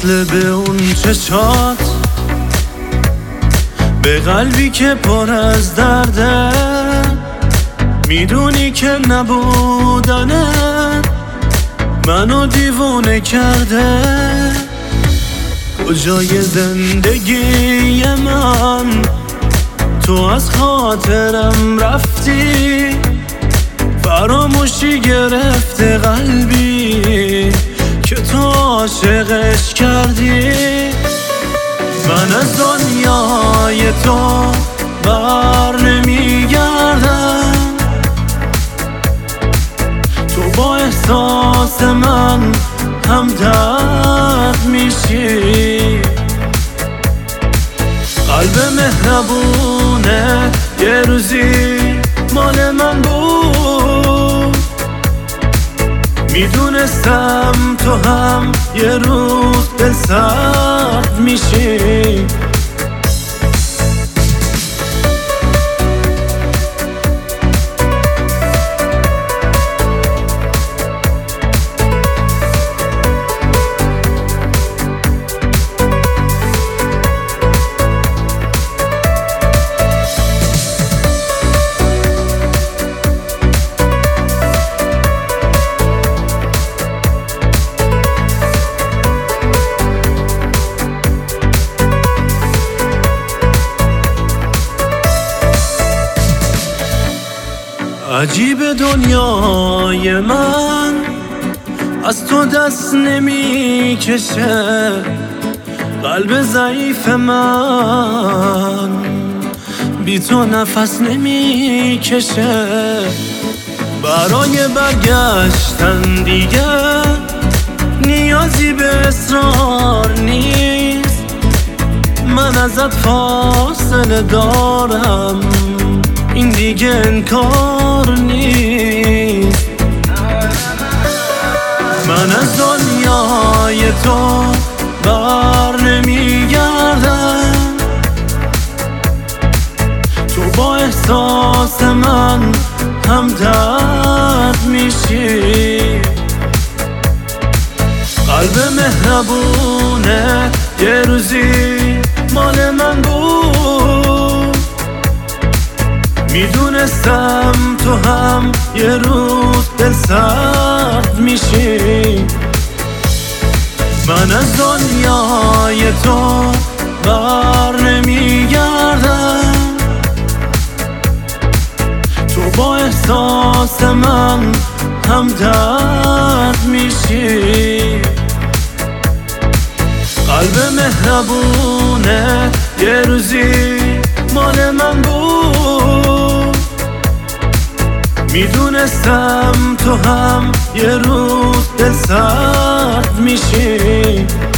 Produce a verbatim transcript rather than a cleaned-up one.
وصل به اون چشات، به قلبی که پر از درده. میدونی که نبودنت منو دیوونه کرده. کجای زندگی من تو از خاطرم رفتی، فراموشی گرفته قلبی که تو عاشقش کردی. من از دنیای تو بر نمیگردم، تو با احساس من همدرد میشی. قلب مهربونه یه روزی مال من بود، میدونستم تو هم یه روز به سرد میشی. عجیب دنیای من از تو دست نمی کشه، قلب ضعیف من بی تو نفس نمی کشه. برای برگشتن دیگه نیازی به اصرار نیست، من ازت فاصله دارم، این دیگه انکار نیست. من از دنیای تو بر نمیگردم، تو با احساس من همدرد میشی. قلب مهربونه یه روزی مال من بود، میدونستم تو هم یه روز به سرد میشی. من از دنیای تو بر نمیگردم، تو با احساس من همدرد میشی. قلب مهربونه یه روزی مال من بود، میدونستم تو هم یه روز به سرد میشی.